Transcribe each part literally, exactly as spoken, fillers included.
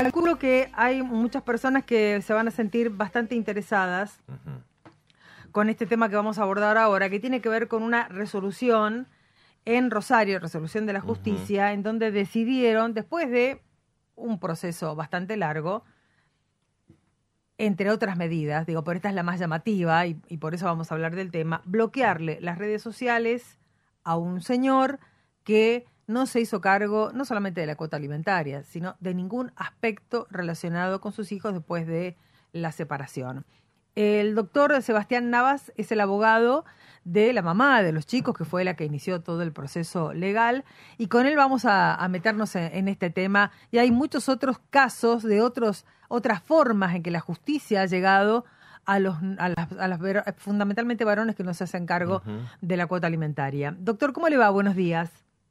calculo que hay muchas personas que se van a sentir bastante interesadas uh-huh. con este tema que vamos a abordar ahora, que tiene que ver con una resolución en Rosario, resolución de la justicia, uh-huh. en donde decidieron, después de un proceso bastante largo, entre otras medidas, digo, pero esta es la más llamativa y, y por eso vamos a hablar del tema, bloquearle las redes sociales a un señor que no se hizo cargo no solamente de la cuota alimentaria, sino de ningún aspecto relacionado con sus hijos después de la separación. El doctor Sebastián Navas es el abogado de la mamá de los chicos, que fue la que inició todo el proceso legal, y con él vamos a, a meternos en, en este tema. Y hay muchos otros casos de otros otras formas en que la justicia ha llegado a los a las, a las fundamentalmente varones que no se hacen cargo uh-huh. de la cuota alimentaria. Doctor, ¿cómo le va? Buenos días.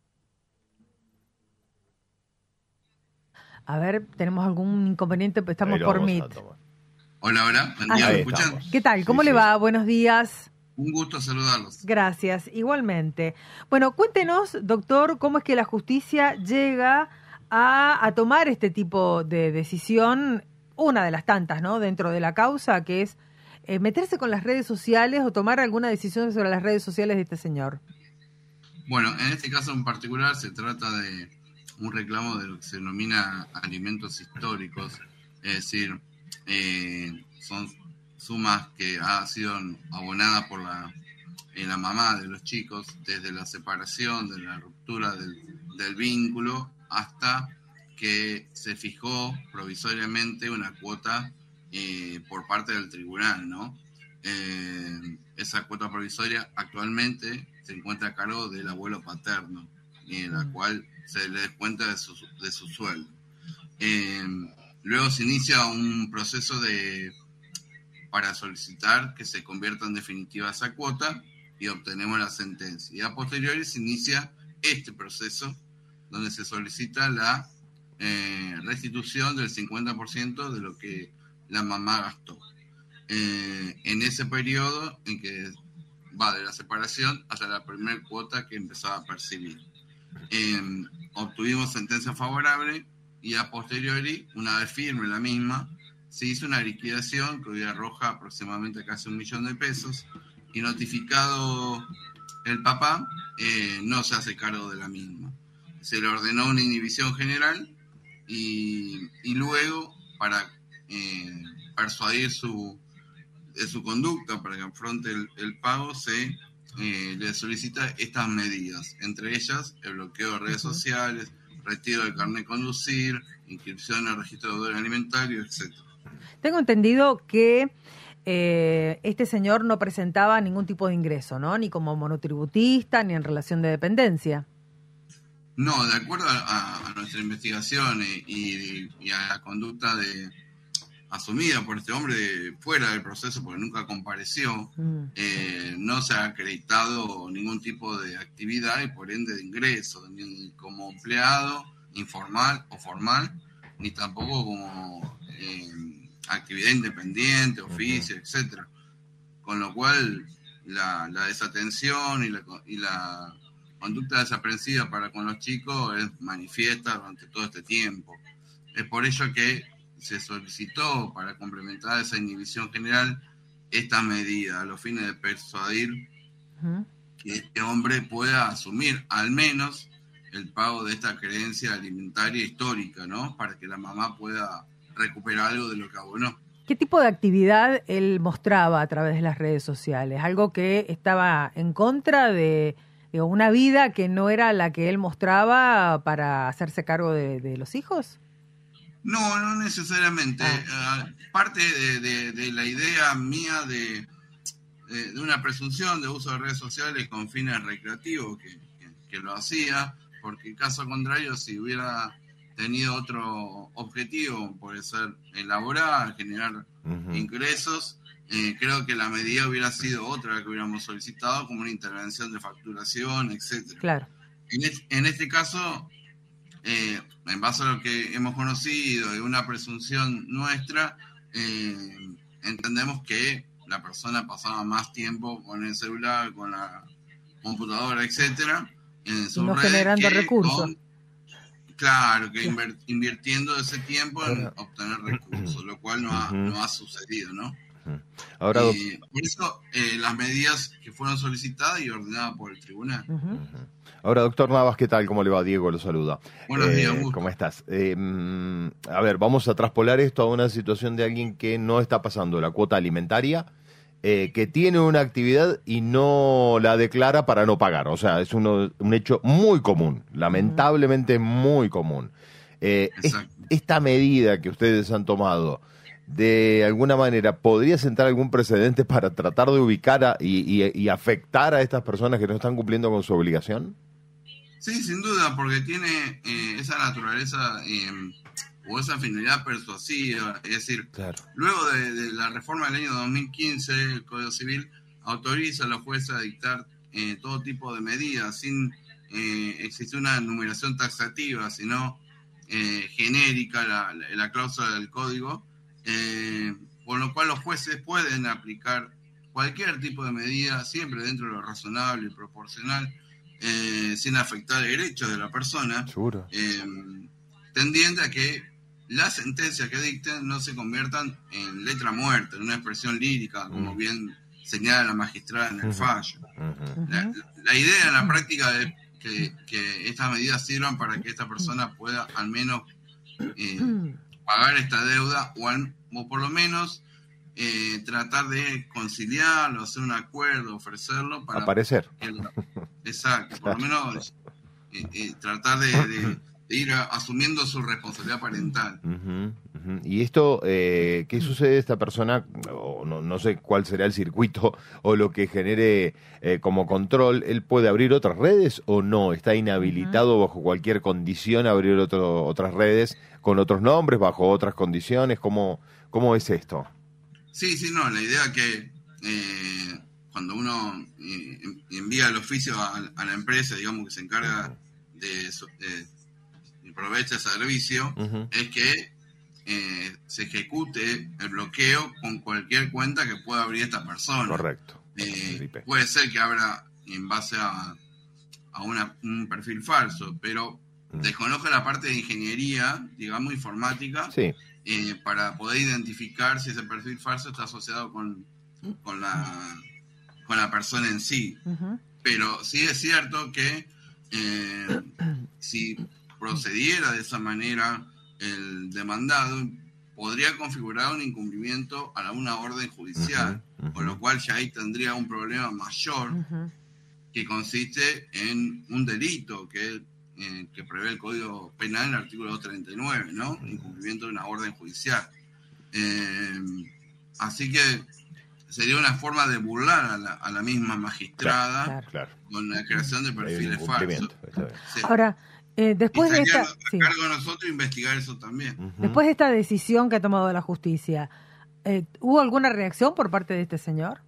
A ver, ¿tenemos algún inconveniente? Estamos por Meet. Hola, hola. Buen día, ¿me escuchan? ¿Qué tal? ¿Cómo sí, le sí. va? Buenos días. Un gusto saludarlos. Gracias, igualmente. Bueno, cuéntenos, doctor, cómo es que la justicia llega a, a tomar este tipo de decisión, una de las tantas, ¿no?, dentro de la causa, que es eh, meterse con las redes sociales o tomar alguna decisión sobre las redes sociales de este señor. Bueno, en este caso en particular se trata de un reclamo de lo que se denomina alimentos históricos, es decir, eh, son sumas que han sido abonadas por la, eh, la mamá de los chicos desde la separación, de la ruptura del, del vínculo, hasta que se fijó provisoriamente una cuota eh, por parte del tribunal, ¿no? Eh, esa cuota provisoria actualmente se encuentra a cargo del abuelo paterno, y en la cual se le descuenta de su, de su sueldo. Eh, luego se inicia un proceso de para solicitar que se convierta en definitiva esa cuota y obtenemos la sentencia. Y a posteriori se inicia este proceso donde se solicita la eh, restitución del cincuenta por ciento de lo que la mamá gastó. Eh, en ese periodo en que va de la separación hasta la primera cuota que empezaba a percibir. Eh, obtuvimos sentencia favorable y a posteriori, una vez firme la misma, se hizo una liquidación que hoy arroja aproximadamente casi un millón de pesos y notificado el papá, eh, no se hace cargo de la misma. Se le ordenó una inhibición general y, y luego, para eh, persuadir su, de su conducta, para que afronte el, el pago, se eh, le solicita estas medidas, entre ellas el bloqueo de redes uh-huh. sociales, retiro del carnet de conducir, inscripción en el registro de deudor alimentario, etcétera. Tengo entendido que eh, este señor no presentaba ningún tipo de ingreso, ¿no? Ni como monotributista, ni en relación de dependencia. No, de acuerdo a, a nuestra investigación y, y, y a la conducta de asumida por este hombre de, fuera del proceso, porque nunca compareció, mm. eh, no se ha acreditado ningún tipo de actividad y por ende de ingreso, ni como empleado informal o formal, ni tampoco como eh, actividad independiente, oficio, uh-huh. etcétera. Con lo cual la, la desatención y la, y la conducta desaprensiva para con los chicos es manifiesta durante todo este tiempo. Es por ello que se solicitó, para complementar esa inhibición general, esta medida a los fines de persuadir uh-huh. que este hombre pueda asumir al menos el pago de esta creencia alimentaria histórica, ¿no? Para que la mamá pueda recuperar algo de lo que abonó. ¿Qué tipo de actividad él mostraba a través de las redes sociales? ¿Algo que estaba en contra de, de una vida que no era la que él mostraba para hacerse cargo de, de los hijos? No, no necesariamente. Ah. Uh, parte de, de, de la idea mía de, de, de una presunción de uso de redes sociales con fines recreativos que, que, que lo hacía, porque en caso contrario, si hubiera tenido otro objetivo, puede ser elaborar, generar uh-huh. ingresos, eh, creo que la medida hubiera sido otra que hubiéramos solicitado, como una intervención de facturación, etcétera. Claro. En, es, en este caso, eh, en base a lo que hemos conocido y una presunción nuestra, eh, entendemos que la persona pasaba más tiempo con el celular, con la computadora, etcétera, en su y no red, generando recursos. Con, Claro, que inver, invirtiendo ese tiempo en Ahora, obtener recursos, lo cual no ha, uh-huh. no ha sucedido, ¿no? Uh-huh. Ahora, eh, por eso eh, las medidas que fueron solicitadas y ordenadas por el tribunal. Uh-huh. Uh-huh. Ahora, doctor Navas, ¿qué tal? ¿Cómo le va? Diego lo saluda. Buenos eh, días, gusto. ¿Cómo estás? Eh, a ver, vamos a traspolar esto a una situación de alguien que no está pasando la cuota alimentaria, eh, que tiene una actividad y no la declara para no pagar. O sea, es uno, un hecho muy común, lamentablemente muy común. Eh, es, esta medida que ustedes han tomado, de alguna manera, ¿podría sentar algún precedente para tratar de ubicar a, y, y, y afectar a estas personas que no están cumpliendo con su obligación? Sí, sin duda, porque tiene eh, esa naturaleza eh, o esa finalidad persuasiva. Es decir, claro. luego de, de la reforma del año dos mil quince, el Código Civil autoriza a los jueces a dictar eh, todo tipo de medidas sin eh, existir una numeración taxativa, sino eh, genérica, la, la, la cláusula del Código, eh, por lo cual los jueces pueden aplicar cualquier tipo de medida, siempre dentro de lo razonable y proporcional, Eh, sin afectar derechos de la persona, eh, tendiente a que las sentencias que dicten no se conviertan en letra muerta, en una expresión lírica, como bien señala la magistrada en el fallo. La, la idea en la práctica es que, que estas medidas sirvan para que esta persona pueda al menos eh, pagar esta deuda o, al, o por lo menos Eh, tratar de conciliarlo, hacer un acuerdo, ofrecerlo para aparecer. El, exacto, por lo menos eh, eh, tratar de, de, de ir a, asumiendo su responsabilidad parental. Uh-huh, uh-huh. Y esto, eh, ¿qué sucede a esta persona? O no, no sé cuál será el circuito o lo que genere eh, como control. ¿Él puede abrir otras redes o no? ¿Está inhabilitado uh-huh. bajo cualquier condición a abrir otro, otras redes con otros nombres, bajo otras condiciones? ¿Cómo, cómo es esto? Sí, sí, no, la idea es que eh, cuando uno eh, envía el oficio a, a la empresa, digamos, que se encarga de, de, de proveer este servicio, uh-huh. es que eh, se ejecute el bloqueo con cualquier cuenta que pueda abrir esta persona. Correcto. Eh, puede ser que abra en base a, a una, un perfil falso, pero uh-huh. desconozco la parte de ingeniería, digamos, informática. Sí. Eh, para poder identificar si ese perfil falso está asociado con, con, la, con la persona en sí. Uh-huh. Pero sí es cierto que eh, si procediera de esa manera el demandado, podría configurar un incumplimiento a una orden judicial, uh-huh. Uh-huh. Con lo cual ya ahí tendría un problema mayor uh-huh. que consiste en un delito que es Eh, que prevé el Código Penal en el artículo doscientos treinta y nueve, ¿no? Incumplimiento de una orden judicial. Eh, así que sería una forma de burlar a la, a la misma magistrada claro, claro. con la creación de perfiles falsos. Sí. Ahora, eh, después y de esta... a sí. cargo de nosotros investigar eso también. Uh-huh. Después de esta decisión que ha tomado la justicia, eh, ¿hubo alguna reacción por parte de este señor?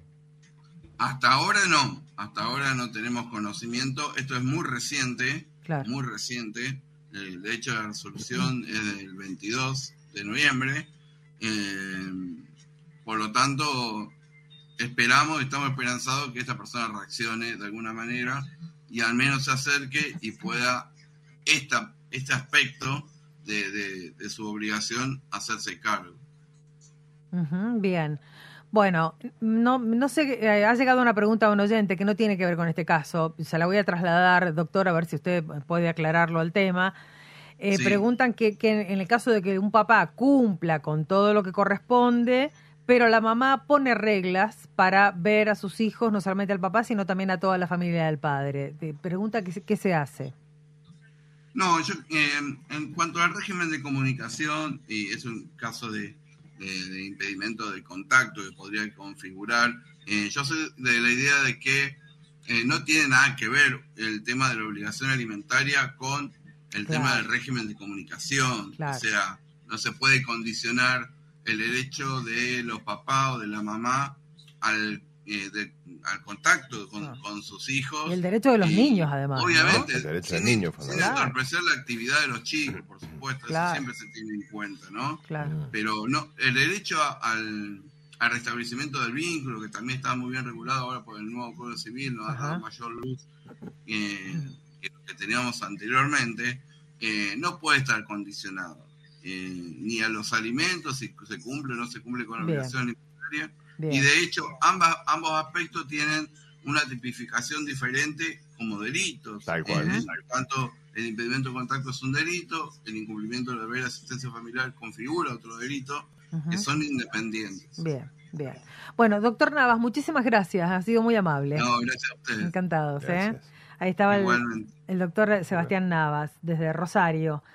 Hasta ahora no. Hasta ahora no tenemos conocimiento. Esto es muy reciente. Claro. Muy reciente. De hecho, la resolución es del veintidós de noviembre. Eh, por lo tanto, esperamos, estamos esperanzados que esta persona reaccione de alguna manera y al menos se acerque y pueda esta, este aspecto de, de, de su obligación hacerse cargo. Uh-huh, bien. Bueno, no, no sé, eh, ha llegado una pregunta a un oyente que no tiene que ver con este caso. Se la voy a trasladar, doctor, a ver si usted puede aclararlo al tema. Eh, sí. Preguntan que, que en el caso de que un papá cumpla con todo lo que corresponde, pero la mamá pone reglas para ver a sus hijos, no solamente al papá, sino también a toda la familia del padre. Te pregunta qué, qué se hace. No, yo eh, en cuanto al régimen de comunicación, y es un caso de... De, de impedimento de contacto que podría configurar. Eh, yo soy de la idea de que eh, no tiene nada que ver el tema de la obligación alimentaria con el claro. tema del régimen de comunicación. Claro. O sea, no se puede condicionar el derecho de los papás o de la mamá al, eh, de, al contacto con, no. con sus hijos. Y el derecho de los y, niños, además. Obviamente, ¿no? El derecho sin, del niño, sin entorpecer la actividad de los chicos, por supuesto, claro. eso siempre se tiene en cuenta, ¿no? Claro. Pero no, el derecho a, al, al restablecimiento del vínculo, que también está muy bien regulado ahora por el nuevo Código Civil, nos ha dado mayor luz eh, que lo que teníamos anteriormente. eh, no puede estar condicionado eh, ni a los alimentos, si se cumple o no se cumple con la obligación alimentaria. Y de hecho, ambas, ambos aspectos tienen una tipificación diferente como delitos. Tal cual. Eh, tanto el impedimento de contacto es un delito, el incumplimiento de la deber de asistencia familiar configura otro delito, uh-huh. que son independientes. Bien, bien. Bueno, doctor Navas, muchísimas gracias, ha sido muy amable. No, gracias a ustedes. Encantados, gracias. ¿eh? Ahí estaba el, el doctor Sebastián Navas, desde Rosario.